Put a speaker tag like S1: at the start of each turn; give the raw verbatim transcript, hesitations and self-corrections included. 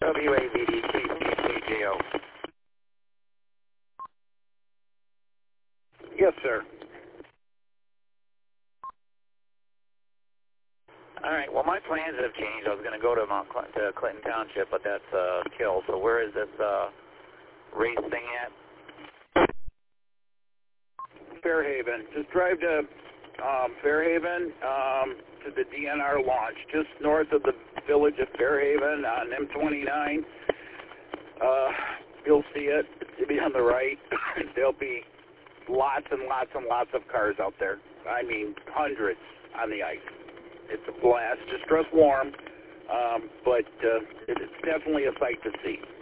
S1: W A V D K C K J O.
S2: Yes, sir.
S1: All right. Well, my plans have changed. I was going to go to Mount Cl- to Clinton Township, but that's uh, killed. So where is this uh, race thing at?
S2: Fairhaven. Just drive to um, Fairhaven um, to the D N R launch, just north of the village of Fairhaven on M twenty-nine. Uh, you'll see it. It'll be on the right. There'll be lots and lots and lots of cars out there. I mean, hundreds on the ice. It's a blast. Just dress warm, um, but uh, it's definitely a sight to see.